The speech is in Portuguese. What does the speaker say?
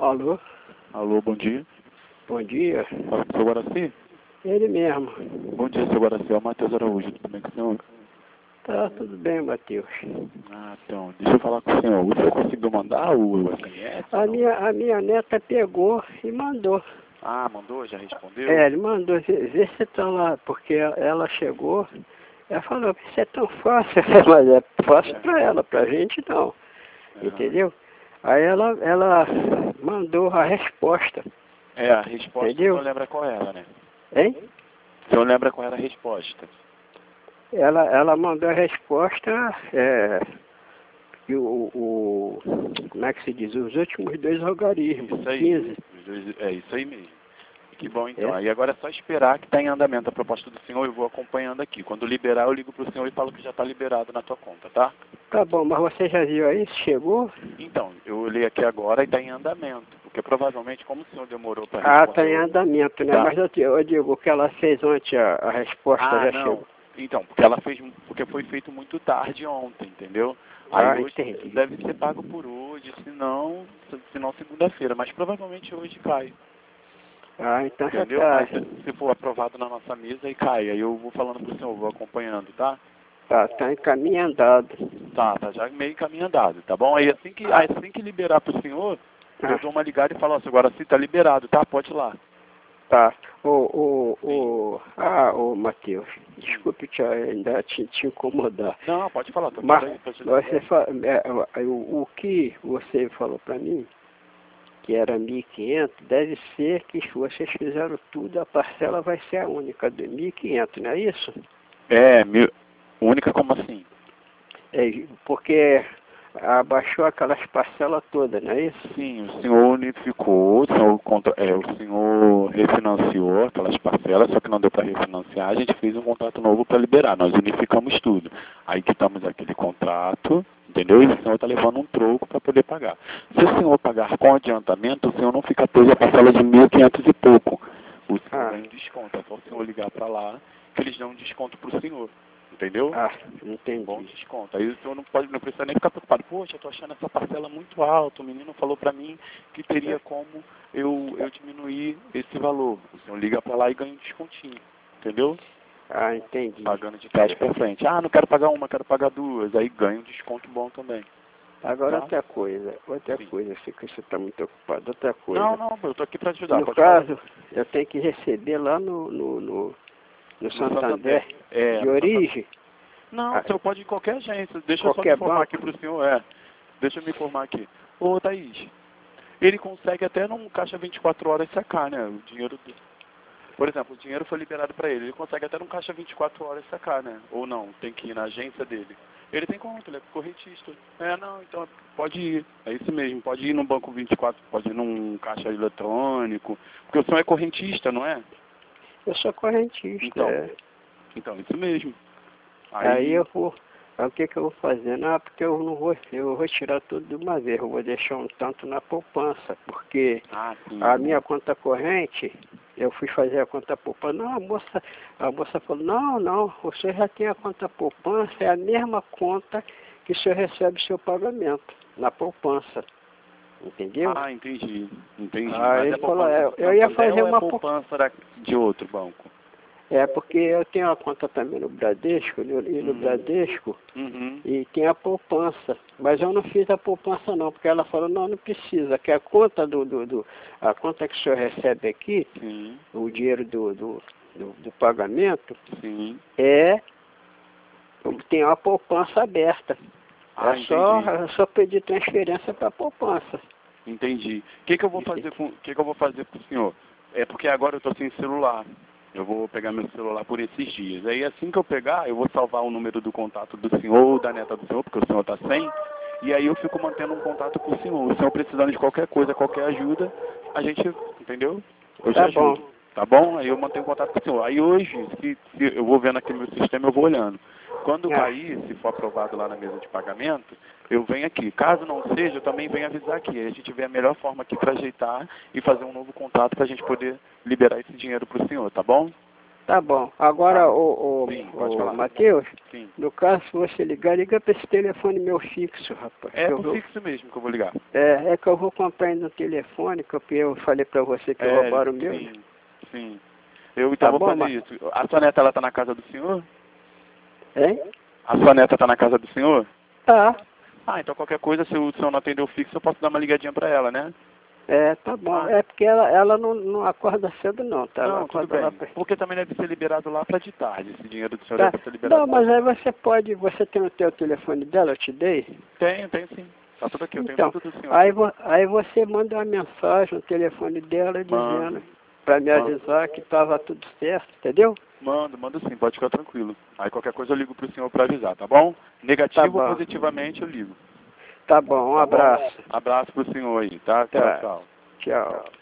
Alô? Alô, bom dia. Bom dia. Fala com o seu Guaraci? Ele mesmo. Bom dia, seu Guaraci. É o Matheus Araújo. Tudo bem com o senhor? Tá tudo bem, Matheus. Ah, então, deixa eu falar com o senhor. O senhor conseguiu mandar o SMS? A minha neta pegou e mandou. Ah, mandou? Já respondeu? Ele mandou. Vê se tá lá, porque ela chegou. Ela falou, isso é tão fácil, mas é fácil pra ela, pra gente não. Entendeu? Aí ela mandou a resposta. É, a resposta, entendeu? o senhor lembra qual era, né? Hein? O senhor lembra qual era a resposta? Ela mandou a resposta, que como é que se diz? Os últimos dois algarismos, Isso aí. 15. É isso aí mesmo. Que bom, então. É? Aí agora é só esperar que está em andamento a proposta do senhor. Eu vou acompanhando aqui. Quando liberar, eu ligo para o senhor e falo que já está liberado na tua conta, tá? Tá bom, mas você já viu aí? Chegou? Então, eu olhei aqui agora e está em andamento. Porque provavelmente, como o senhor demorou para responder... Ah, tá em andamento, né? Tá. Mas eu digo, o que ela fez ontem, a resposta já não. chegou. Então, porque foi feito muito tarde ontem, entendeu? Aí hoje entendi. deve ser pago por hoje, senão segunda-feira. Mas provavelmente hoje cai. Então Entendeu? já tá. Mas se for aprovado na nossa mesa, aí cai. Aí eu vou falando pro senhor, vou acompanhando, tá? Tá em caminho andado. Tá já meio caminho andado, tá bom? Aí assim que liberar pro senhor, eu dou uma ligada e falo, ó, seu Guaraci tá liberado, tá? Pode ir lá. Tá. Matheus, desculpe ainda te incomodar. Não, pode falar, tô Mas aí pra te o que você falou para mim, que era 1.500, deve ser que se vocês fizeram tudo, a parcela vai ser a única, de 1.500, não é isso? Única como assim? Porque abaixou aquelas parcelas todas, não é isso? Sim, o senhor unificou, o senhor refinanciou aquelas parcelas, só que não deu para refinanciar, a gente fez um contrato novo para liberar, nós unificamos tudo. Aí quitamos aquele contrato, entendeu? E o senhor está levando um troco para poder pagar. Se o senhor pagar com adiantamento, o senhor não fica preso a parcela de 1.500 e pouco. O senhor ganha um desconto, é só o senhor ligar para lá que eles dão um desconto para o senhor. Entendeu? Entendi. Bom desconto. Aí o senhor não precisa nem ficar preocupado. Poxa, eu tô achando essa parcela muito alta. O menino falou para mim que teria como eu diminuir esse valor. O senhor liga para lá e ganha um descontinho. Entendeu? Entendi. Pagando de trás para frente. Não quero pagar uma, quero pagar duas. Aí ganha um desconto bom também. Agora tá? outra coisa, sei que você está muito ocupado, outra coisa. Não, eu tô aqui para ajudar. No caso, eu tenho que receber lá no Santander, de origem. Não, o senhor pode ir em qualquer agência. Deixa eu só me Qualquer informar aqui para o senhor. Deixa eu me informar aqui. Ô, Thaís, ele consegue até num caixa 24 horas sacar, né? O dinheiro... Por exemplo, o dinheiro foi liberado para ele. Ele consegue até num caixa 24 horas sacar, né? Ou não, tem que ir na agência dele. Ele tem conta, ele é correntista. Então pode ir. É isso mesmo, pode ir no banco 24, pode ir num caixa eletrônico. Porque o senhor é correntista, não é? Eu sou correntista. Então, isso mesmo. Aí eu vou... o que eu vou fazer? Porque eu vou tirar tudo de uma vez. Eu vou deixar um tanto na poupança, porque a minha conta corrente, eu fui fazer a conta poupança. Não, a moça falou, não, você já tem a conta poupança, é a mesma conta que o senhor recebe seu pagamento, na poupança. Entendeu? Entendi. Aí ele falou, eu ia fazer uma poupança de outro banco. Porque eu tenho a conta também no Bradesco, no Bradesco, e tem a poupança. Mas eu não fiz a poupança não, porque ela falou, não precisa, que a conta a conta que o senhor recebe aqui, o dinheiro do pagamento, tem a poupança aberta. É só pedir transferência para a poupança. Entendi. O que eu vou fazer com o senhor? É porque agora eu estou sem celular. Eu vou pegar meu celular por esses dias. Aí assim que eu pegar, eu vou salvar o número do contato do senhor ou da neta do senhor, porque o senhor está sem. E aí eu fico mantendo um contato com o senhor. O senhor precisando de qualquer coisa, qualquer ajuda, a gente, entendeu? Eu te ajudo. Bom. Tá bom? Aí eu mantenho contato com o senhor. Aí hoje, se eu vou vendo aqui no meu sistema, eu vou olhando. Quando cair, se for aprovado lá na mesa de pagamento, eu venho aqui. Caso não seja, eu também venho avisar aqui. Aí a gente vê a melhor forma aqui para ajeitar e fazer um novo contato para a gente poder liberar esse dinheiro para o senhor, tá bom? Tá bom. Agora, Tá. o Sim, pode falar. Matheus, Sim. no caso, se você liga para esse telefone meu fixo, rapaz. É pro fixo mesmo que eu vou ligar. É que eu vou comprar aí no telefone, que eu falei para você que roubaram o meu. Sim, sim. Eu então Tá vou bom, fazer isso. A sua neta, ela tá na casa do senhor? Hein? A sua neta tá na casa do senhor? Tá. Ah, então qualquer coisa, se o senhor não atender o fixo, eu posso dar uma ligadinha pra ela, né? Tá bom. Ah. É porque ela não acorda cedo não, tá? Ela Não, tudo acorda bem. Porque também deve ser liberado lá pra de tarde. Esse dinheiro do senhor Tá. deve ser liberado. Não, mas aí você tem o teu telefone dela, eu te dei? Tenho sim. Tá tudo aqui, eu Então, tenho tudo do senhor. aí você manda uma mensagem no telefone dela dizendo para me avisar que estava tudo certo, entendeu? Mando sim, pode ficar tranquilo. Aí qualquer coisa eu ligo pro senhor pra avisar, tá bom? Negativo ou positivamente eu ligo. Tá bom, um abraço. Abraço pro senhor aí, tá? Tá. Tchau. Tchau.